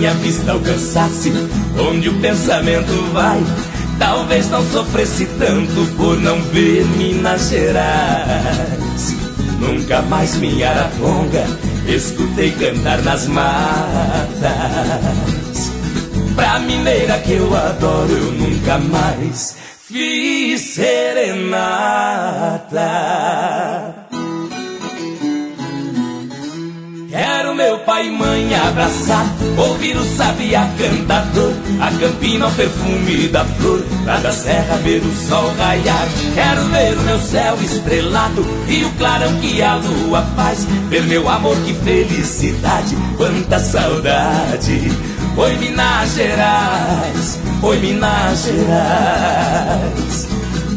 minha vista alcançasse onde o pensamento vai, talvez não sofresse tanto por não ver Minas Gerais. Nunca mais minha Araponga escutei cantar nas matas. Pra mineira que eu adoro eu nunca mais fiz serenata. Quero meu pai e mãe abraçar, ouvir o sabiá cantador, a campina, o perfume da flor, lá da serra ver o sol raiar. Quero ver o meu céu estrelado e o clarão que a lua faz, ver meu amor, que felicidade, quanta saudade. Oi Minas Gerais, oi Minas Gerais.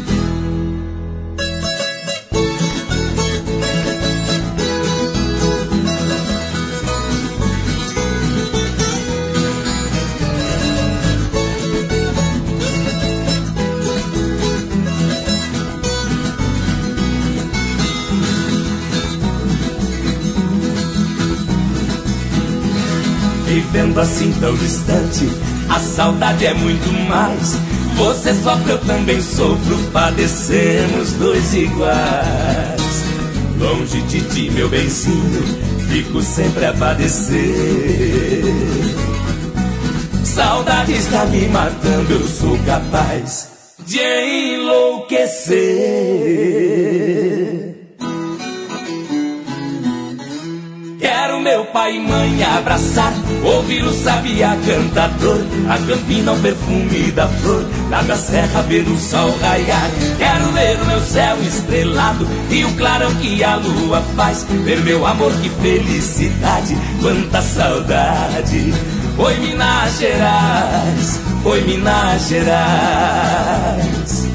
Vivendo assim tão distante, a saudade é muito mais. Você sofre, eu também sofro, padecemos dois iguais. Longe de ti, meu benzinho, fico sempre a padecer. Saudade está me matando, eu sou capaz de enlouquecer. Quero meu pai e mãe abraçar, ouvir o sabiá cantador, a campina, o perfume da flor, lá da serra ver o sol raiar. Quero ver o meu céu estrelado e o clarão que a lua faz, ver meu amor, que felicidade, quanta saudade. Oi Minas Gerais, oi Minas Gerais.